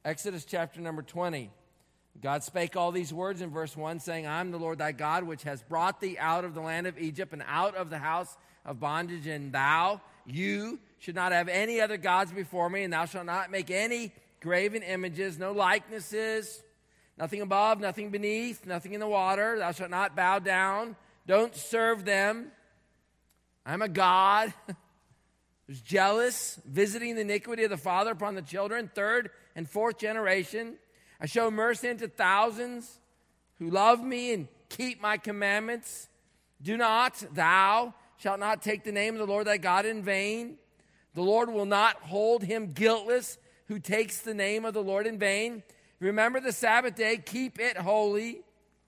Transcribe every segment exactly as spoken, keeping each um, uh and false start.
Exodus chapter number twenty. God spake all these words in verse one, saying, I am the Lord thy God, which has brought thee out of the land of Egypt and out of the house of bondage. And thou, you, should not have any other gods before me, and thou shalt not make any graven images, no likenesses, nothing above, nothing beneath, nothing in the water. Thou shalt not bow down. Don't serve them. I'm a God who's jealous, visiting the iniquity of the father upon the children, third and fourth generation. I show mercy unto thousands who love me and keep my commandments. Do not, thou shalt not take the name of the Lord thy God in vain. The Lord will not hold him guiltless who takes the name of the Lord in vain. Remember the Sabbath day, keep it holy.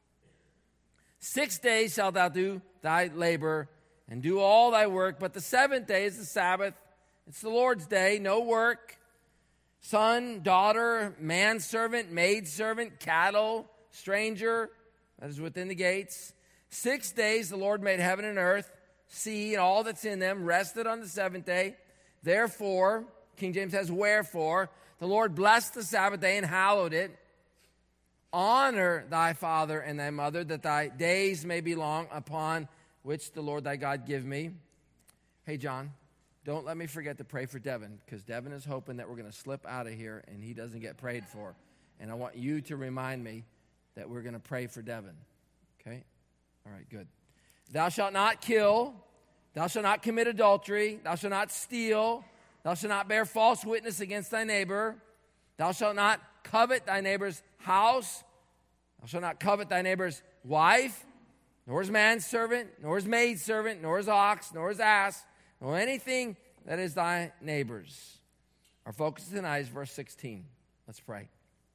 Six days shalt thou do thy labor and do all thy work, but the seventh day is the Sabbath. It's the Lord's day, no work. Son, daughter, manservant, maidservant, cattle, stranger, that is within the gates. Six days the Lord made heaven and earth, sea, and all that's in them, rested on the seventh day. Therefore, King James says, wherefore, the Lord blessed the Sabbath day and hallowed it. Honor thy father and thy mother, that thy days may be long upon which the Lord thy God give me. Hey, John, don't let me forget to pray for Devin, because Devin is hoping that we're going to slip out of here and he doesn't get prayed for. And I want you to remind me that we're going to pray for Devin. Okay? All right, good. Thou shalt not kill. Thou shalt not commit adultery. Thou shalt not steal. Thou shalt not bear false witness against thy neighbor. Thou shalt not covet thy neighbor's house. Thou shalt not covet thy neighbor's wife, nor his manservant, nor his maidservant, nor his ox, nor his ass, nor anything that is thy neighbor's. Our focus tonight is verse sixteen. Let's pray.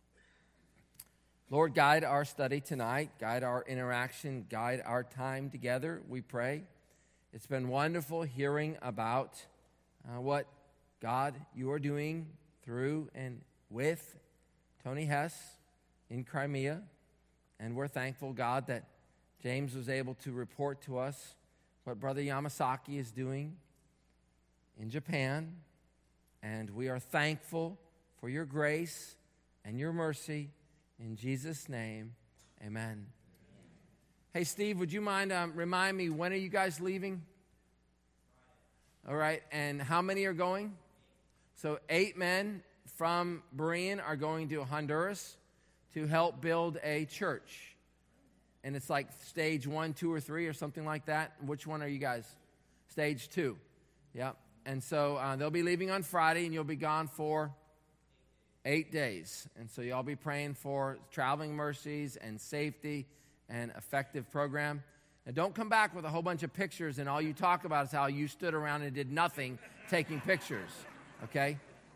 Lord, guide our study tonight. Guide our interaction. Guide our time together, we pray. It's been wonderful hearing about uh, what, God, you are doing through and with Tony Hess in Crimea. And we're thankful, God, that James was able to report to us what Brother Yamasaki is doing in Japan. And we are thankful for your grace and your mercy. In Jesus' name, amen. Hey, Steve, would you mind um, remind me, when are you guys leaving? All right, and how many are going? So eight men from Berean are going to Honduras to help build a church. And it's like stage one, two, or three, or something like that. Which one are you guys? Stage two. Yep. And so uh, they'll be leaving on Friday, and you'll be gone for eight days. And so y'all be praying for traveling mercies and safety and effective program. Now, don't come back with a whole bunch of pictures, and all you talk about is how you stood around and did nothing taking pictures, okay?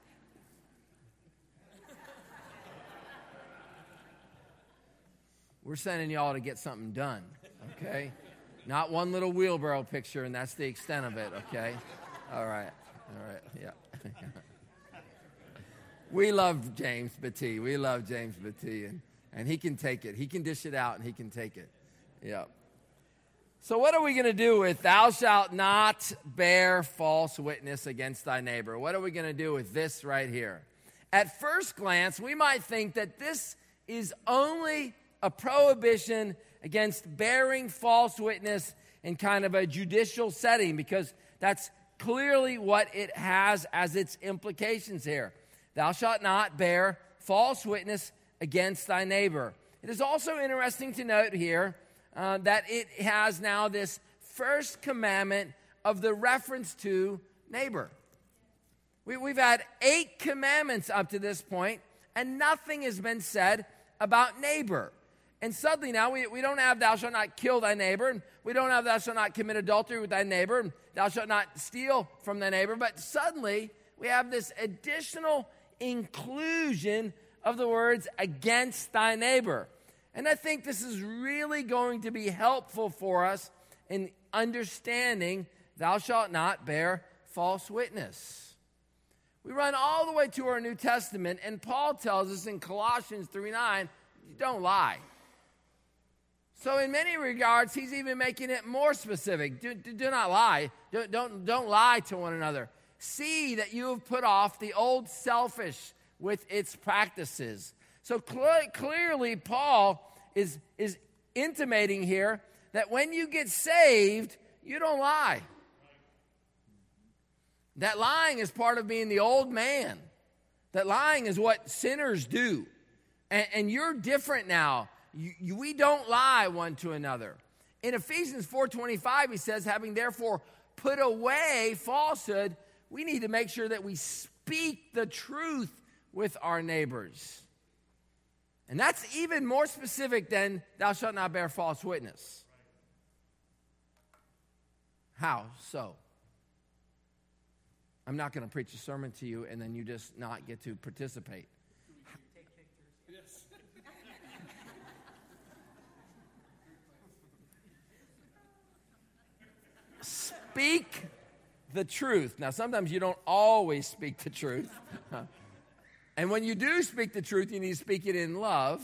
We're sending y'all to get something done, okay? Not one little wheelbarrow picture, and that's the extent of it, okay? All right, all right, yeah. We love James Batty. We love James Batty, and, and he can take it. He can dish it out, and he can take it. Yeah. So what are we going to do with thou shalt not bear false witness against thy neighbor? What are we going to do with this right here? At first glance, we might think that this is only a prohibition against bearing false witness in kind of a judicial setting, because that's clearly what it has as its implications here. Thou shalt not bear false witness against thy neighbor. It is also interesting to note here uh, that it has now this first commandment of the reference to neighbor. We, we've had eight commandments up to this point, and nothing has been said about neighbor. And suddenly now we, we don't have thou shalt not kill thy neighbor, and we don't have thou shalt not commit adultery with thy neighbor, and thou shalt not steal from thy neighbor, but suddenly we have this additional inclusion of the words against thy neighbor. And I think this is really going to be helpful for us in understanding thou shalt not bear false witness. We run all the way to our New Testament, and Paul tells us in Colossians three nine, don't lie. So in many regards, he's even making it more specific. Do, do, do not lie. Do, don't, don't lie to one another. See that you have put off the old selfish with its practices. So cl- clearly, Paul is, is intimating here that when you get saved, you don't lie. That lying is part of being the old man. That lying is what sinners do. And, and you're different now. You, you, we don't lie one to another. In Ephesians four twenty-five, he says, having therefore put away falsehood, we need to make sure that we speak the truth with our neighbors. And that's even more specific than thou shalt not bear false witness. How so? I'm not going to preach a sermon to you and then you just not get to participate. Yes. Speak the truth. Now, sometimes you don't always speak the truth. And when you do speak the truth, you need to speak it in love.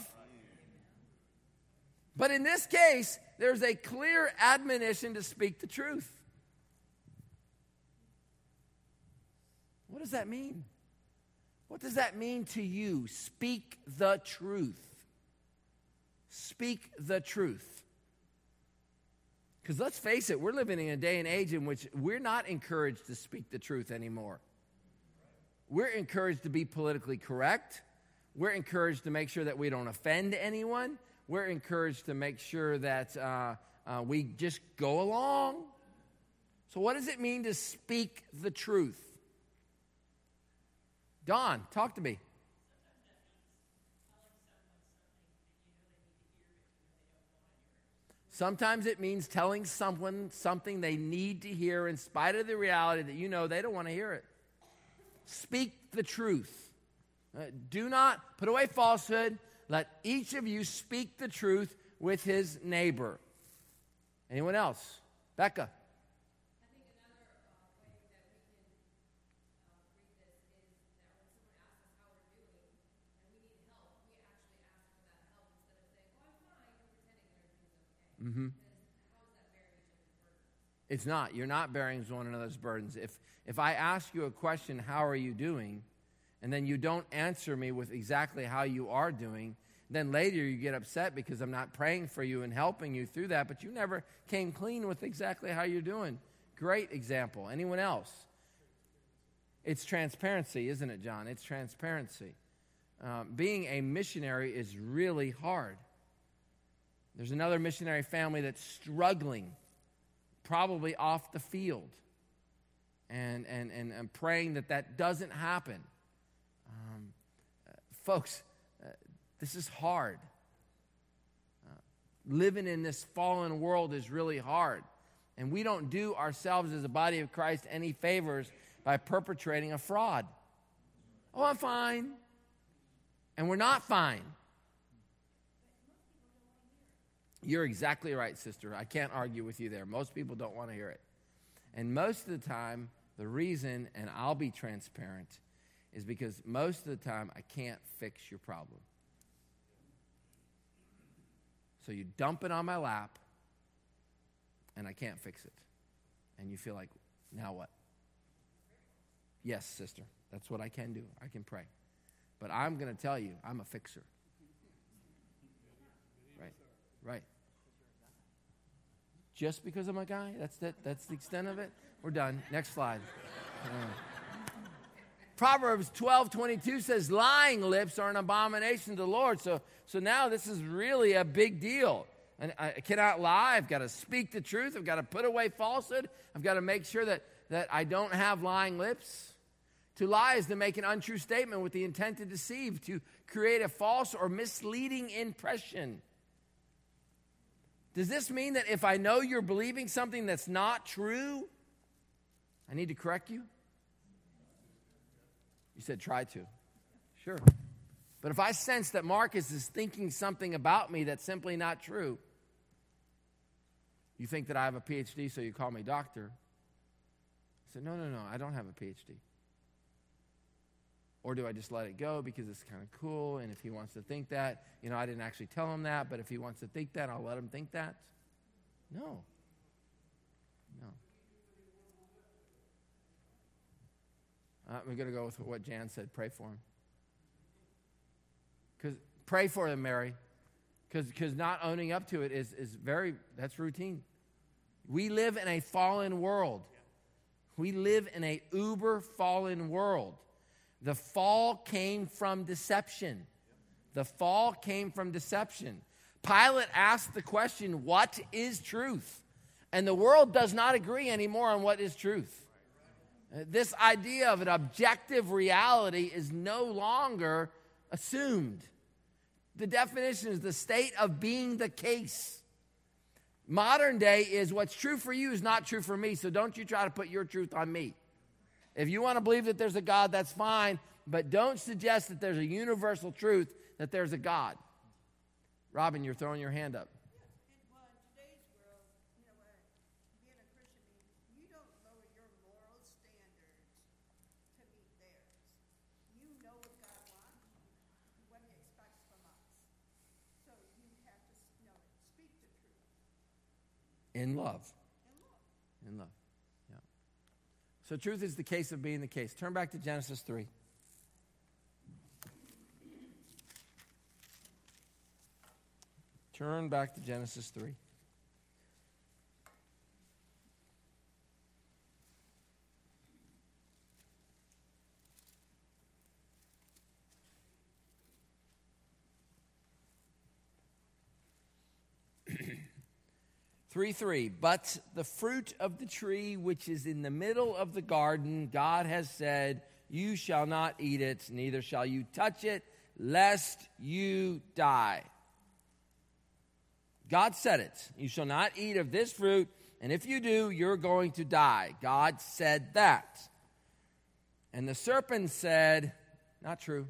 But in this case, there's a clear admonition to speak the truth. What does that mean? What does that mean to you? Speak the truth. Speak the truth. Because let's face it, we're living in a day and age in which we're not encouraged to speak the truth anymore. We're encouraged to be politically correct. We're encouraged to make sure that we don't offend anyone. We're encouraged to make sure that uh, uh, we just go along. So what does it mean to speak the truth? Don, talk to me. Sometimes it means telling someone something they need to hear in spite of the reality that you know they don't want to hear it. Speak the truth. Uh, do not put away falsehood. Let each of you speak the truth with his neighbor. Anyone else? Becca. Mm-hmm. It's not. You're not bearing one another's burdens. If if I ask you a question, how are you doing, and then you don't answer me with exactly how you are doing, then later you get upset because I'm not praying for you and helping you through that, but you never came clean with exactly how you're doing. Great example. Anyone else? It's transparency, isn't it, John? It's transparency. Um, being a missionary is really hard. There's another missionary family that's struggling, probably off the field, and and and, and praying that that doesn't happen. Um, uh, folks, uh, this is hard. Uh, living in this fallen world is really hard, and we don't do ourselves as a body of Christ any favors by perpetrating a fraud. Oh, I'm fine, and we're not fine. You're exactly right, sister. I can't argue with you there. Most people don't want to hear it. And most of the time, the reason, and I'll be transparent, is because most of the time I can't fix your problem. So you dump it on my lap, and I can't fix it. And you feel like, now what? Yes, sister, that's what I can do. I can pray. But I'm going to tell you, I'm a fixer. Right, right. Just because I'm a guy? That's that. That's the extent of it? We're done. Next slide. Uh, Proverbs twelve twenty-two says, lying lips are an abomination to the Lord. So, so now this is really a big deal. And I cannot lie. I've got to speak the truth. I've got to put away falsehood. I've got to make sure that, that I don't have lying lips. To lie is to make an untrue statement with the intent to deceive, to create a false or misleading impression. Does this mean that if I know you're believing something that's not true, I need to correct you? You said try to. Sure. But if I sense that Marcus is thinking something about me that's simply not true, you think that I have a P H D, so you call me doctor. I said, no, no, no, I don't have a P H D. Or do I just let it go because it's kind of cool, and if he wants to think that, you know, I didn't actually tell him that, but if he wants to think that, I'll let him think that? No. No. Uh, we're going to go with what Jan said. Pray for him. Because pray for them, Mary. Because not owning up to it is, is very, that's routine. We live in a fallen world. We live in a uber fallen world. The fall came from deception. The fall came from deception. Pilate asked the question, what is truth? And the world does not agree anymore on what is truth. This idea of an objective reality is no longer assumed. The definition is the state of being the case. Modern day is what's true for you is not true for me, so don't you try to put your truth on me. If you want to believe that there's a God, that's fine, but don't suggest that there's a universal truth that there's a God. Robin, you're throwing your hand up. And well, in today's world, you know what, being a Christian means you don't lower your moral standards to meet theirs. You know what God wants, what He expects from us. So you have to, you know, speak the truth. In love. In love. In love. Yeah. So truth is the case of being the case. Turn back to Genesis three. Turn back to Genesis three. three three. But the fruit of the tree which is in the middle of the garden, God has said, you shall not eat it, neither shall you touch it, lest you die. God said it. You shall not eat of this fruit, and if you do, you're going to die. God said that. And the serpent said, not true.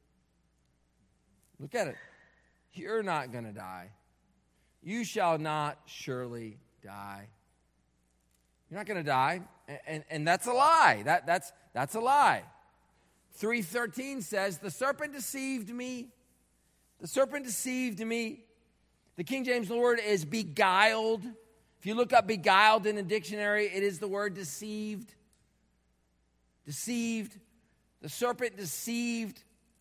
Look at it. You're not going to die. You shall not surely die. You're not going to die. And, and, and that's a lie. That, that's, that's a lie. three thirteen says, the serpent deceived me. The serpent deceived me. The King James word is beguiled. If you look up beguiled in the dictionary, it is the word deceived. Deceived. The serpent deceived.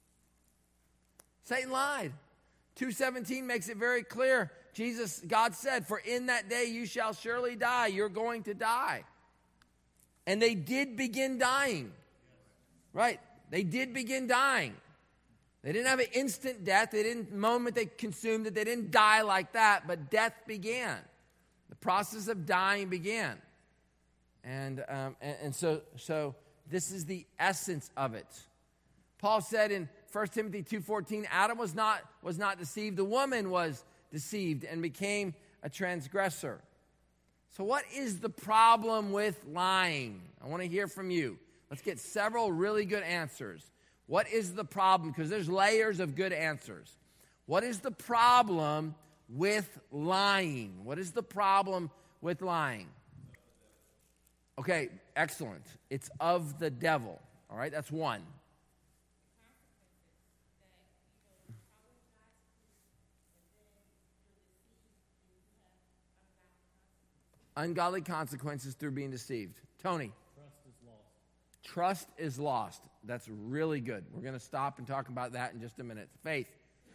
Satan lied. two seventeen makes it very clear. Jesus, God said, for in that day you shall surely die. You're going to die. And they did begin dying. Right. They did begin dying. They didn't have an instant death. They didn't, the moment they consumed it, they didn't die like that, but death began. The process of dying began. And, um, and, and so, so this is the essence of it. Paul said in First Timothy two fourteen, Adam was not, was not deceived. The woman was deceived and became a transgressor. So what is the problem with lying? I want to hear from you. Let's get several really good answers. What is the problem? Because there's layers of good answers. What is the problem with lying? What is the problem with lying? Okay, excellent. It's of the devil. All right, that's one. Ungodly consequences through being deceived. Tony. Trust is lost. Trust is lost. That's really good. We're going to stop and talk about that in just a minute. Faith.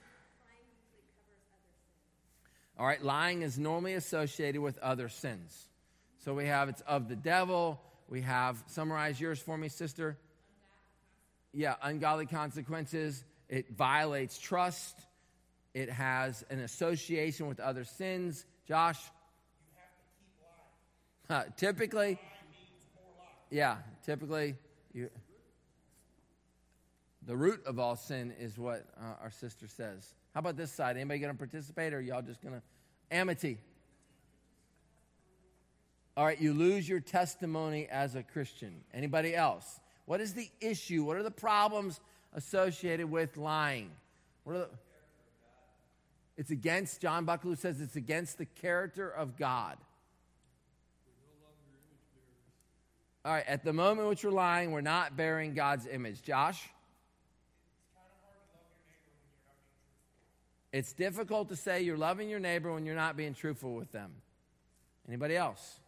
All right, lying is normally associated with other sins. So we have it's of the devil. We have, summarize yours for me, sister. Yeah, ungodly consequences. It violates trust. It has an association with other sins. Josh? You have to keep lying. Uh, typically, Lying means more lying. yeah, typically, you, the root of all sin is what uh, our sister says. How about this side? Anybody going to participate, or are y'all just going to? Amity. All right, you lose your testimony as a Christian. Anybody else? What is the issue? What are the problems associated with lying? What are the, it's against, John Bucklew says it's against the character of God. All right, at the moment in which we're lying, we're not bearing God's image. Josh? It's difficult to say you're loving your neighbor when you're not being truthful with them. Anybody else?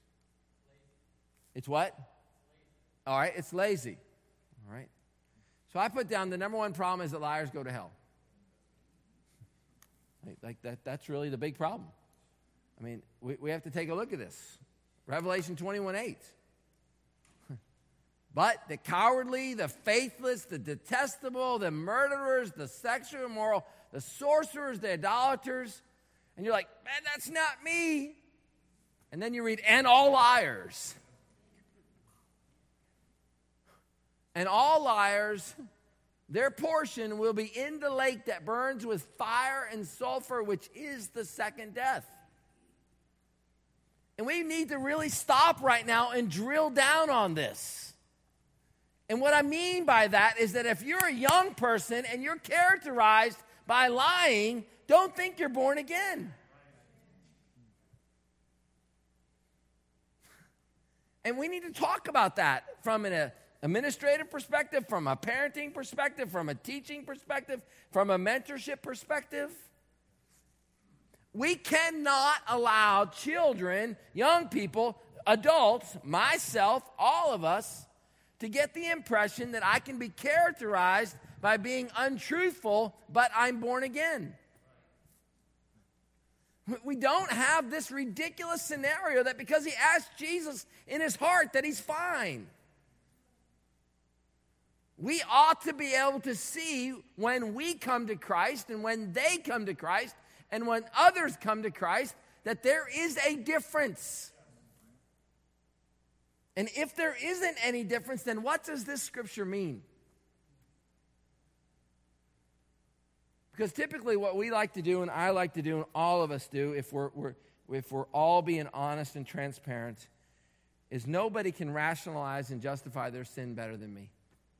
It's what? All right, it's lazy. All right. So I put down the number one problem is that liars go to hell. Like, like that, that's really the big problem. I mean, we, we have to take a look at this. Revelation twenty-one eight. But the cowardly, the faithless, the detestable, the murderers, the sexually immoral, the sorcerers, the idolaters. And you're like, man, that's not me. And then you read, and all liars. And all liars, their portion will be in the lake that burns with fire and sulfur, which is the second death. And we need to really stop right now and drill down on this. And what I mean by that is that if you're a young person and you're characterized by lying, don't think you're born again. And we need to talk about that from an administrative perspective, from a parenting perspective, from a teaching perspective, from a mentorship perspective. We cannot allow children, young people, adults, myself, all of us, to get the impression that I can be characterized by being untruthful, but I'm born again. We don't have this ridiculous scenario that because he asked Jesus in his heart that he's fine. We ought to be able to see when we come to Christ and when they come to Christ and when others come to Christ that there is a difference. And if there isn't any difference, then what does this scripture mean? Because typically what we like to do, and I like to do, and all of us do, if we're, we're, if we're all being honest and transparent, is nobody can rationalize and justify their sin better than me.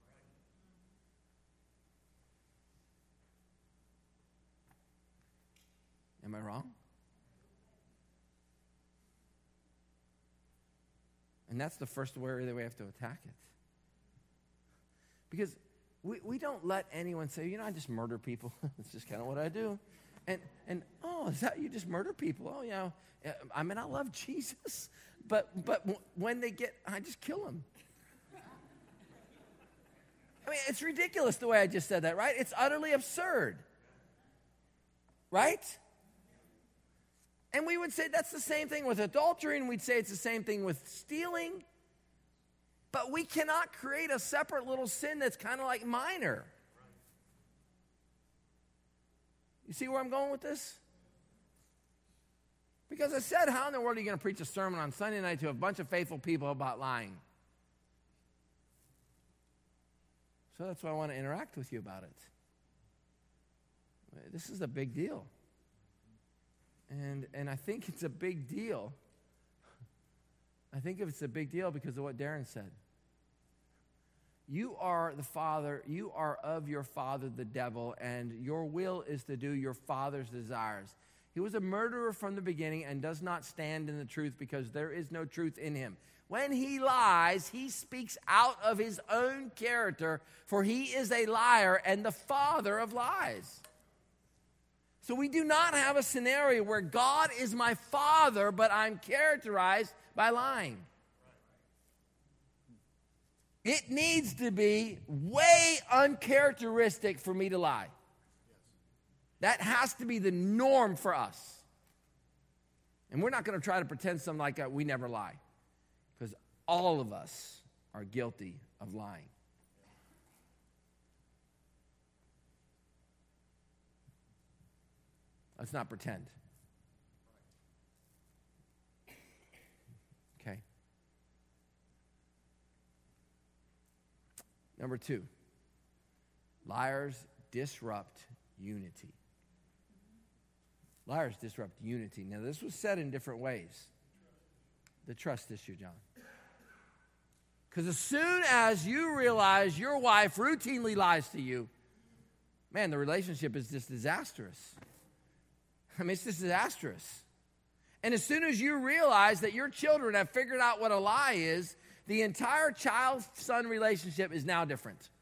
Am I wrong? And that's the first area that we have to attack it. Because we, we don't let anyone say, you know, I just murder people. That's just kind of what I do. And, and oh, is that you just murder people? Oh, you know, I mean, I love Jesus. But, but when they get, I just kill them. I mean, it's ridiculous the way I just said that, right? It's utterly absurd. Right? And we would say that's the same thing with adultery, and we'd say it's the same thing with stealing. But we cannot create a separate little sin that's kind of like minor. You see where I'm going with this? Because I said, how in the world are you going to preach a sermon on Sunday night to a bunch of faithful people about lying? So that's why I want to interact with you about it. This is a big deal. And and I think it's a big deal. I think it's a big deal because of what Darren said. You are the father, you are of your father, the devil, and your will is to do your father's desires. He was a murderer from the beginning and does not stand in the truth because there is no truth in him. When he lies, he speaks out of his own character, for he is a liar and the father of lies. So we do not have a scenario where God is my father, but I'm characterized by lying. It needs to be way uncharacteristic for me to lie. That has to be the norm for us. And we're not going to try to pretend something like that we never lie. Because all of us are guilty of lying. Let's not pretend. Okay. Number two, liars disrupt unity. Liars disrupt unity. Now, this was said in different ways. The trust issue, John. Because as soon as you realize your wife routinely lies to you, man, the relationship is just disastrous. I mean, it's just disastrous. And as soon as you realize that your children have figured out what a lie is, the entire child-son relationship is now different.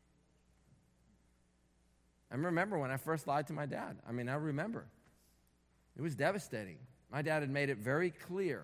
I remember when I first lied to my dad. I mean, I remember. It was devastating. My dad had made it very clear,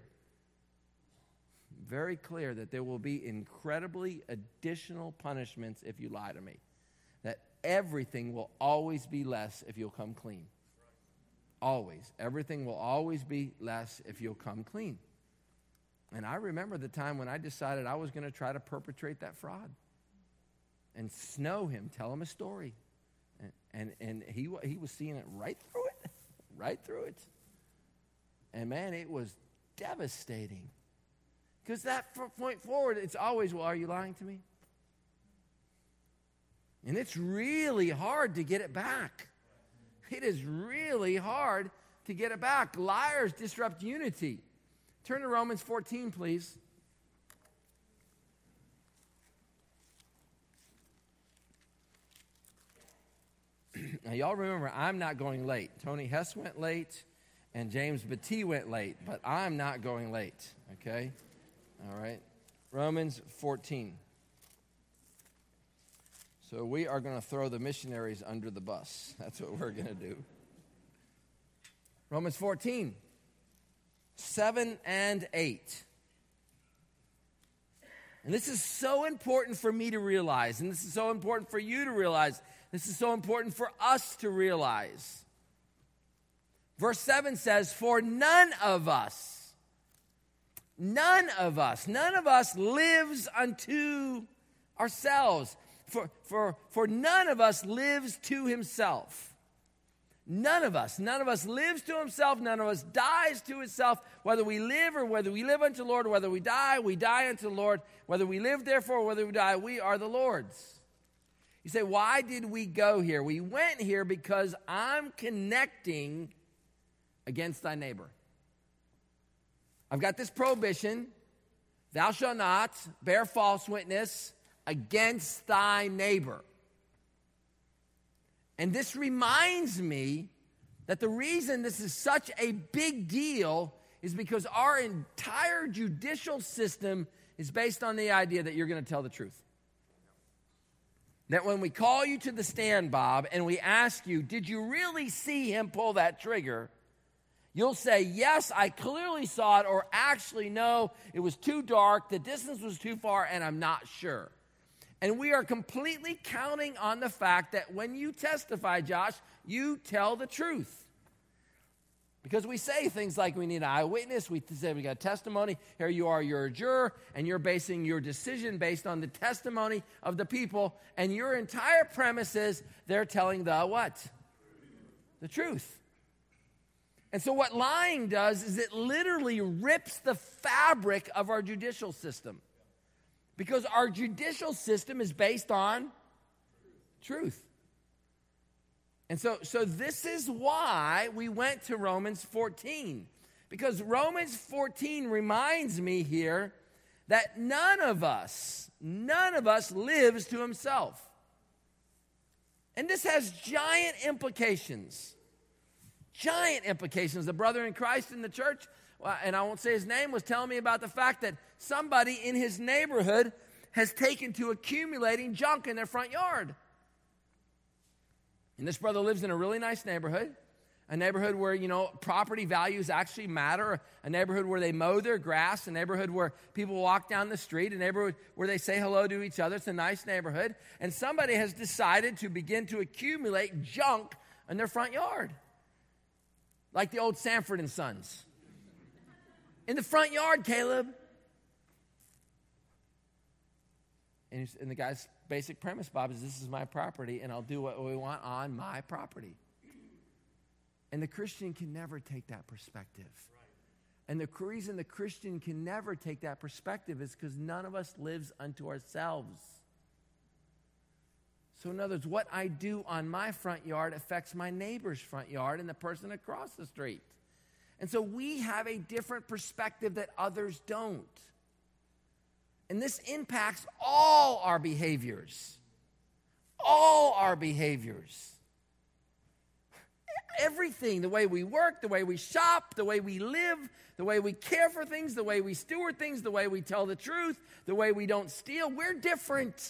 very clear that there will be incredibly additional punishments if you lie to me. That everything will always be less if you'll come clean. Always. Everything will always be less if you'll come clean. And I remember the time when I decided I was going to try to perpetrate that fraud and snow him, tell him a story. And, and, and he, he was seeing it right through it, right through it. And man, it was devastating. Because that point forward, it's always, well, are you lying to me? And it's really hard to get it back. It is really hard to get it back. Liars disrupt unity. Turn to Romans fourteen, please. Now, y'all remember, I'm not going late. Tony Hess went late, and James Batty went late, but I'm not going late, okay? All right. Romans fourteen. So we are going to throw the missionaries under the bus. That's what we're going to do. Romans fourteen, seven and eight. And this is so important for me to realize, and this is so important for you to realize. This is so important for us to realize. Verse seven says, for none of us, none of us, none of us lives unto ourselves. For, for, for none of us lives to himself. None of us. None of us lives to himself. None of us dies to himself. Whether we live or whether we live unto the Lord, whether we die, we die unto the Lord. Whether we live, therefore, whether we die, we are the Lord's. You say, why did we go here? We went here because I'm connecting against thy neighbor. I've got this prohibition, thou shalt not bear false witness against thy neighbor. And this reminds me that the reason this is such a big deal is because our entire judicial system is based on the idea that you're going to tell the truth. That when we call you to the stand, Bob, and we ask you, did you really see him pull that trigger? You'll say, yes, I clearly saw it, or actually, no, it was too dark, the distance was too far, and I'm not sure. And we are completely counting on the fact that when you testify, Josh, you tell the truth. Because we say things like we need an eyewitness, we say we got a testimony, here you are, you're a juror, and you're basing your decision based on the testimony of the people, and your entire premise is they're telling the what? The truth. And so what lying does is it literally rips the fabric of our judicial system. Because our judicial system is based on truth. And so, so this is why we went to Romans fourteen. Because Romans fourteen reminds me here that none of us, none of us lives to himself. And this has giant implications. Giant implications. The brother in Christ in the church, and I won't say his name, was telling me about the fact that somebody in his neighborhood has taken to accumulating junk in their front yard. And this brother lives in a really nice neighborhood, a neighborhood where, you know, property values actually matter, a neighborhood where they mow their grass, a neighborhood where people walk down the street, a neighborhood where they say hello to each other. It's a nice neighborhood. And somebody has decided to begin to accumulate junk in their front yard. Like the old Sanford and Sons. In the front yard, Caleb. And, he's, and the guy's basic premise, Bob, is this is my property, and I'll do what we want on my property. And the Christian can never take that perspective. Right. And the reason the Christian can never take that perspective is because none of us lives unto ourselves. So in other words, what I do on my front yard affects my neighbor's front yard and the person across the street. And so we have a different perspective that others don't. And this impacts all our behaviors. All our behaviors. Everything, the way we work, the way we shop, the way we live, the way we care for things, the way we steward things, the way we tell the truth, the way we don't steal, we're different.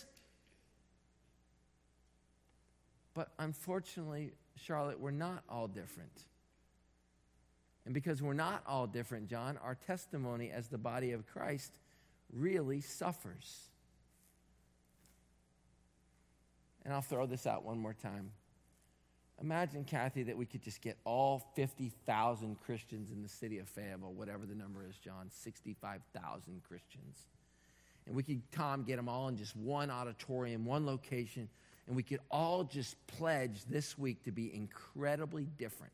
But unfortunately, Charlotte, we're not all different. And because we're not all different, John, our testimony as the body of Christ really suffers. And I'll throw this out one more time. Imagine, Kathy, that we could just get all fifty thousand Christians in the city of Fayetteville, whatever the number is, John, sixty-five thousand Christians. And we could, Tom, get them all in just one auditorium, one location, and we could all just pledge this week to be incredibly different.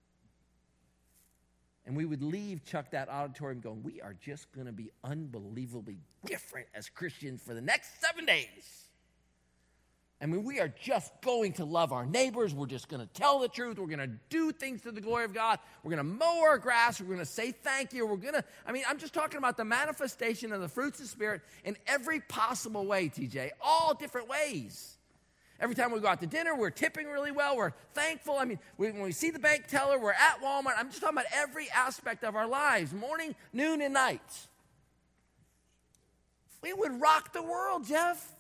And we would leave, Chuck, that auditorium going, we are just going to be unbelievably different as Christians for the next seven days. I mean, we are just going to love our neighbors. We're just going to tell the truth. We're going to do things to the glory of God. We're going to mow our grass. We're going to say thank you. We're going to, I mean, I'm just talking about the manifestation of the fruits of the Spirit in every possible way, T J, all different ways. Every time we go out to dinner, we're tipping really well. We're thankful. I mean, we, when we see the bank teller, we're at Walmart. I'm just talking about every aspect of our lives, morning, noon, and night. We would rock the world, Jeff.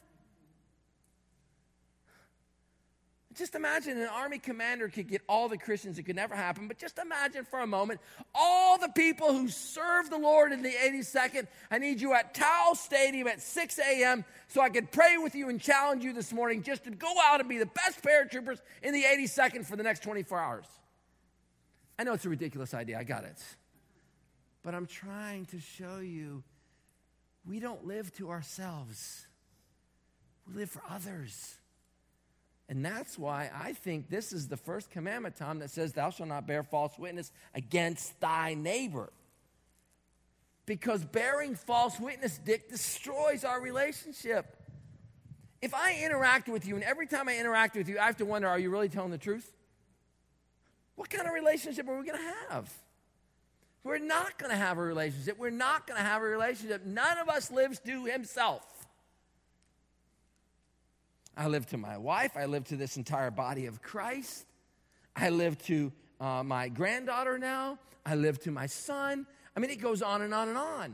Just imagine an army commander could get all the Christians. It could never happen, but just imagine for a moment all the people who serve the Lord in the eighty-second. I need you at Towel Stadium at six a.m. so I could pray with you and challenge you this morning just to go out and be the best paratroopers in the eighty-second for the next twenty-four hours. I know it's a ridiculous idea. I got it. But I'm trying to show you we don't live to ourselves. We live for others. And that's why I think this is the first commandment, Tom, that says, thou shalt not bear false witness against thy neighbor. Because bearing false witness, Dick, destroys our relationship. If I interact with you, and every time I interact with you, I have to wonder, are you really telling the truth? What kind of relationship are we going to have? We're not going to have a relationship. We're not going to have a relationship. None of us lives to himself. I live to my wife. I live to this entire body of Christ. I live to uh, my granddaughter now. I live to my son. I mean, it goes on and on and on.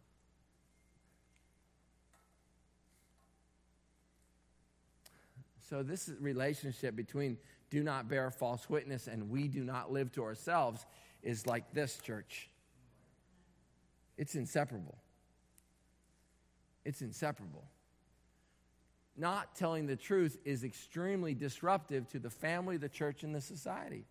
So this relationship between do not bear false witness and we do not live to ourselves is like this, church. It's inseparable. It's inseparable. Not telling the truth is extremely disruptive to the family, the church, and the society.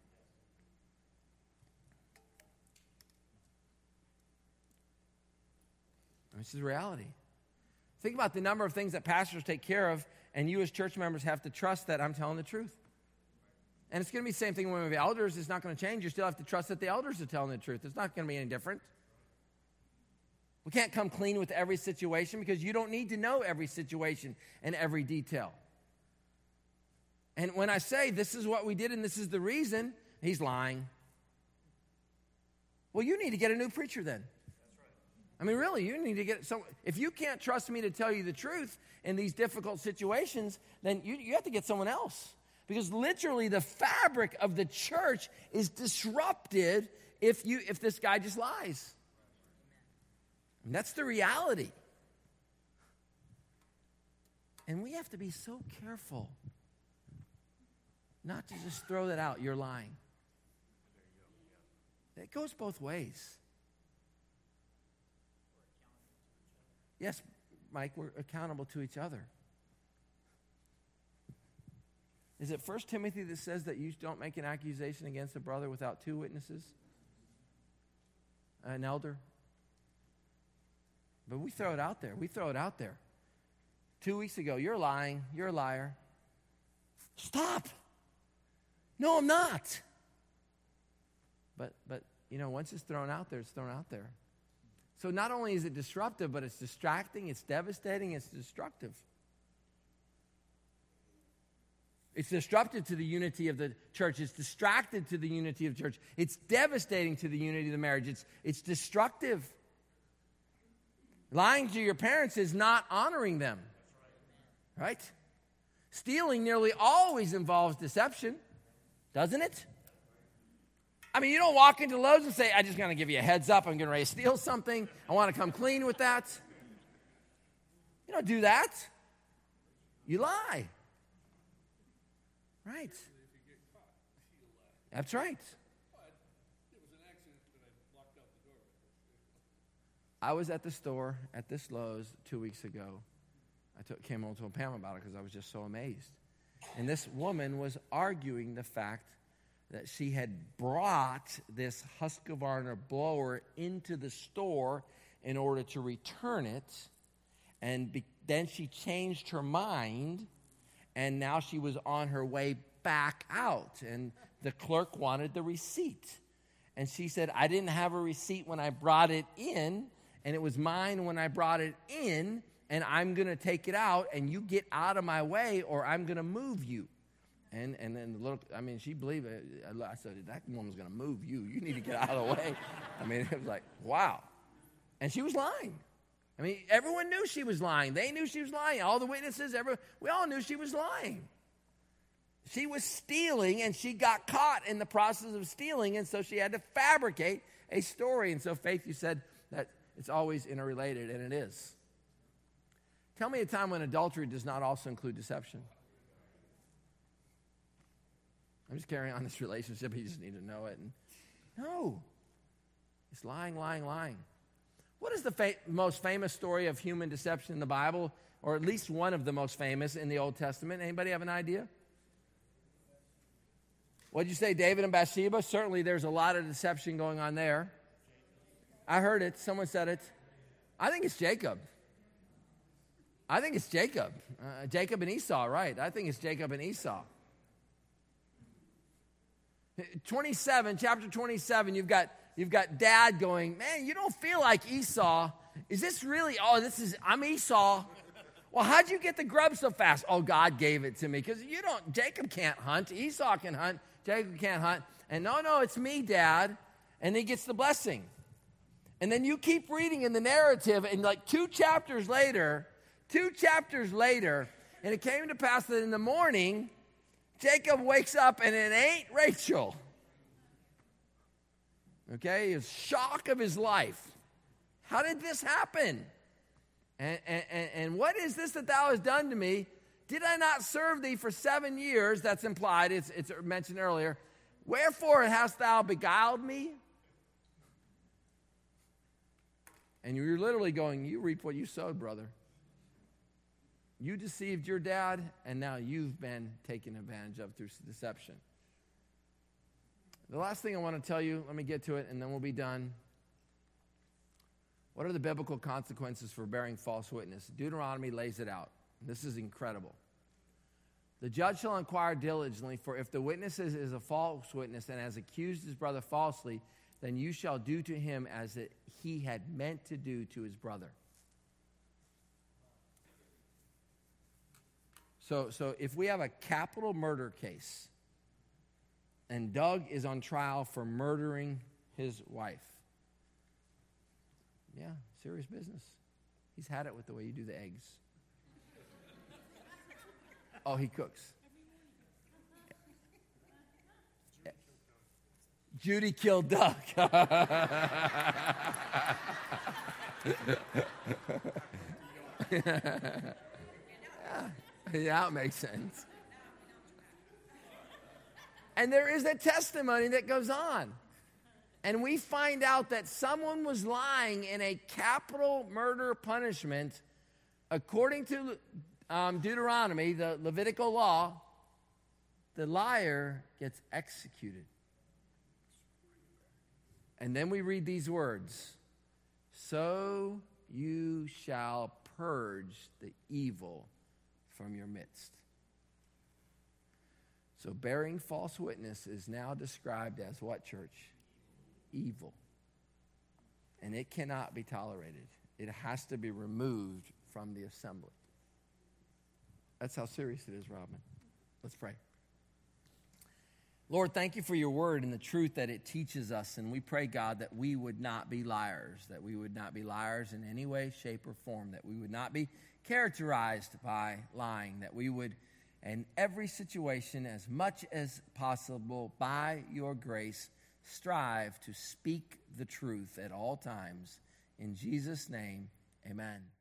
This is reality. Think about the number of things that pastors take care of, and you as church members have to trust that I'm telling the truth. And it's going to be the same thing when we have elders. It's not going to change. You still have to trust that the elders are telling the truth. It's not going to be any different. We can't come clean with every situation because you don't need to know every situation and every detail. And when I say this is what we did and this is the reason, he's lying. Well, you need to get a new preacher then. I mean, really, you need to get some. If you can't trust me to tell you the truth in these difficult situations, then you, you have to get someone else. Because literally the fabric of the church is disrupted if you if this guy just lies. And that's the reality. And we have to be so careful not to just throw that out, you're lying. It goes both ways. Yes, Mike, we're accountable to each other. Is it First Timothy that says that you don't make an accusation against a brother without two witnesses? An elder? But we throw it out there. We throw it out there. Two weeks ago, you're lying. You're a liar. Stop. No, I'm not. But, but you know, once it's thrown out there, it's thrown out there. So not only is it disruptive, but it's distracting, it's devastating, it's destructive. It's disruptive to the unity of the church. It's distracted to the unity of the church. It's devastating to the unity of the marriage. It's, it's destructive. Lying to your parents is not honoring them. Right? Stealing nearly always involves deception, doesn't it? I mean, you don't walk into Lowe's and say, I'm just going to give you a heads up. I'm getting ready to steal something. I want to come clean with that. You don't do that. You lie. Right. That's right. I was at the store at this Lowe's two weeks ago. I took, came home to Pam about it because I was just so amazed. And this woman was arguing the fact that she had brought this Husqvarna blower into the store in order to return it. And be, then she changed her mind, and now she was on her way back out. And the clerk wanted the receipt. And she said, I didn't have a receipt when I brought it in, and it was mine when I brought it in, and I'm going to take it out, and you get out of my way, or I'm going to move you. And and then the little, I mean, she believed it. I said, that woman's going to move you. You need to get out of the way. I mean, it was like, wow. And she was lying. I mean, everyone knew she was lying. They knew she was lying. All the witnesses, everyone, we all knew she was lying. She was stealing, and she got caught in the process of stealing, and so she had to fabricate a story. And so, Faith, you said that it's always interrelated, and it is. Tell me a time when adultery does not also include deception. I'm just carrying on this relationship. You just need to know it. And no. It's lying, lying, lying. What is the fa- most famous story of human deception in the Bible, or at least one of the most famous in the Old Testament? Anybody have an idea? What did you say, David and Bathsheba? Certainly there's a lot of deception going on there. I heard it. Someone said it. I think it's Jacob. I think it's Jacob. Uh, Jacob and Esau, right. I think it's Jacob and Esau. twenty-seven, chapter twenty-seven, you've got you've got dad going, man, you don't feel like Esau. Is this really, oh, this is, I'm Esau. Well, how'd you get the grub so fast? Oh, God gave it to me. Because you don't, Jacob can't hunt. Esau can hunt. Jacob can't hunt. And no, no, it's me, Dad. And he gets the blessing. And then you keep reading in the narrative, and like two chapters later, two chapters later, and it came to pass that in the morning, Jacob wakes up and it ain't Rachel. Okay, his shock of his life. How did this happen? And, and, and what is this that thou hast done to me? Did I not serve thee for seven years? That's implied. It's, it's mentioned earlier. Wherefore hast thou beguiled me? And you're literally going, you reap what you sowed, brother. You deceived your dad, and now you've been taken advantage of through deception. The last thing I want to tell you, let me get to it, and then we'll be done. What are the biblical consequences for bearing false witness? Deuteronomy lays it out. This is incredible. The judge shall inquire diligently, for if the witness is, is a false witness and has accused his brother falsely, then you shall do to him as it, he had meant to do to his brother. So, so if we have a capital murder case, and Doug is on trial for murdering his wife, yeah, serious business. He's had it with the way you do the eggs. Oh, he cooks. Yeah. Judy killed Doug. yeah. Yeah, it makes sense. And there is a testimony that goes on. And we find out that someone was lying in a capital murder punishment. According to um, Deuteronomy, the Levitical law, the liar gets executed. And then we read these words. So you shall purge the evil from your midst. So bearing false witness is now described as what, church? Evil. And it cannot be tolerated. It has to be removed from the assembly. That's how serious it is, Robin. Let's pray. Lord, thank you for your word and the truth that it teaches us. And we pray, God, that we would not be liars, that we would not be liars in any way, shape, or form, that we would not be characterized by lying, that we would, in every situation, as much as possible, by your grace, strive to speak the truth at all times. In Jesus' name, amen.